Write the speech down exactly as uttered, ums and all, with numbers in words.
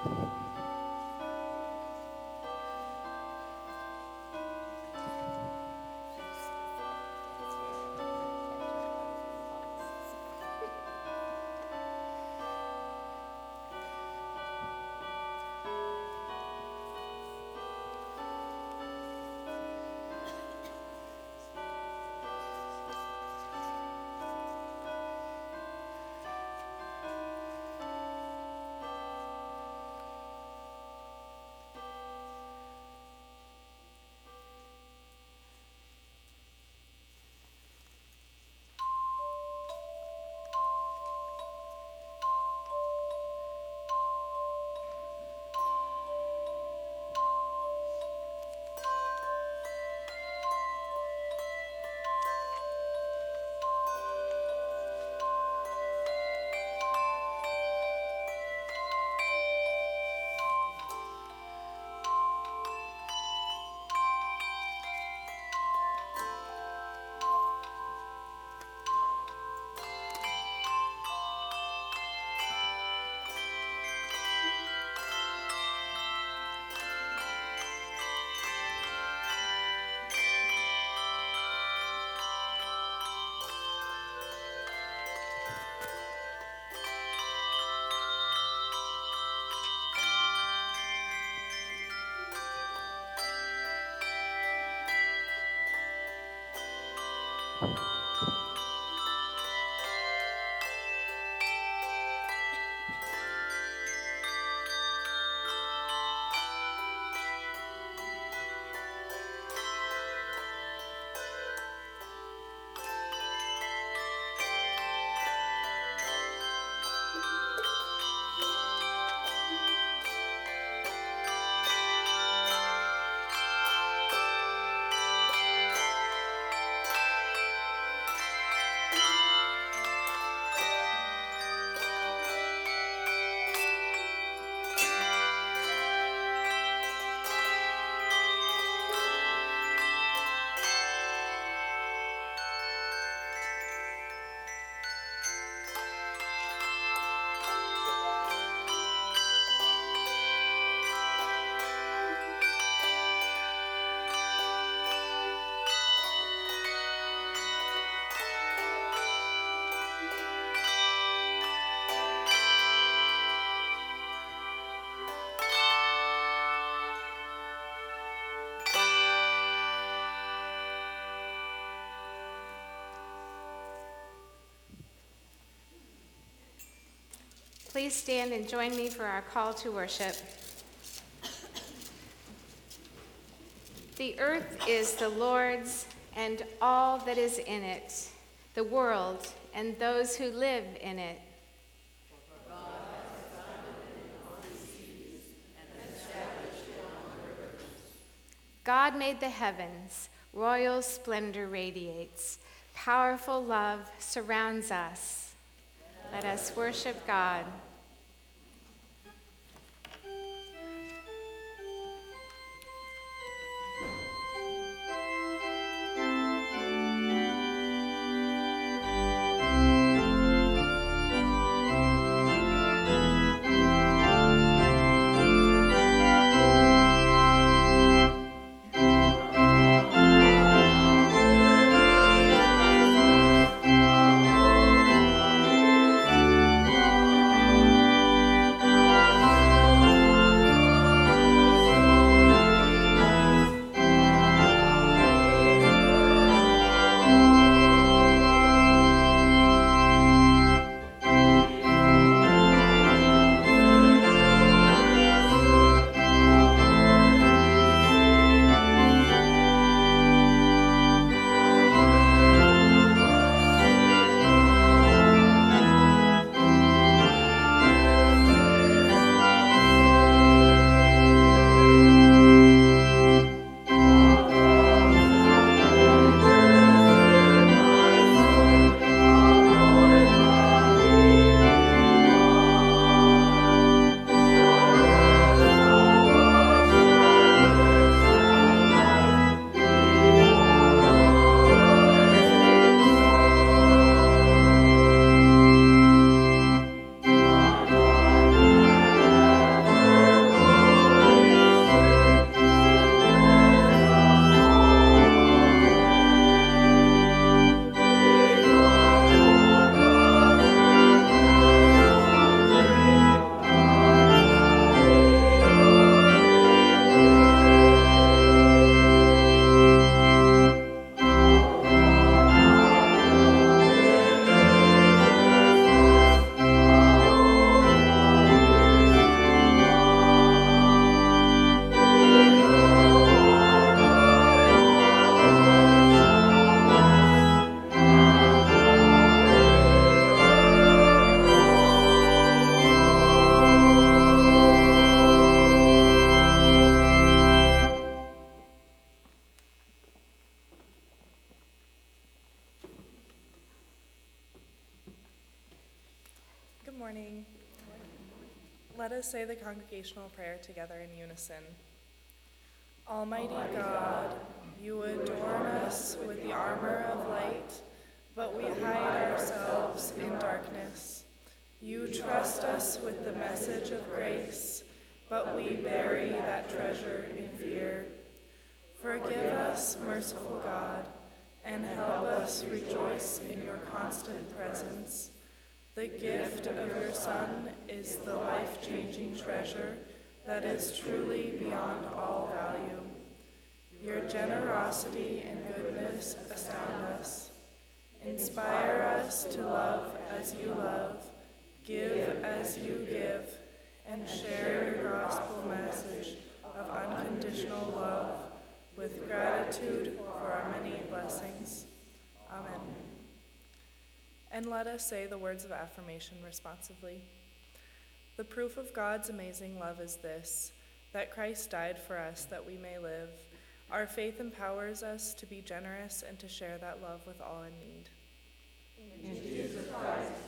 Please stand and join me for our call to worship. The earth is the Lord's and all that is in it, the world and those who live in it. God made the heavens, royal splendor radiates, powerful love surrounds us. Let us worship God. Thank you. Let us say the congregational prayer together in unison. Almighty God, you adorn us with the armor of light, but we hide ourselves in darkness. You trust us with the message of grace, but we bury that treasure in fear. Forgive us, merciful God, and help us rejoice in your constant presence. The gift of your Son is the life-changing treasure that is truly beyond all value. Your generosity and goodness astound us. Inspire us to love as you love, give as you give, and share your gospel message of unconditional love with gratitude for our many blessings. Amen. And let us say the words of affirmation responsively. The proof of God's amazing love is this, that Christ died for us that we may live. Our faith empowers us to be generous and to share that love with all in need. In Jesus Christ.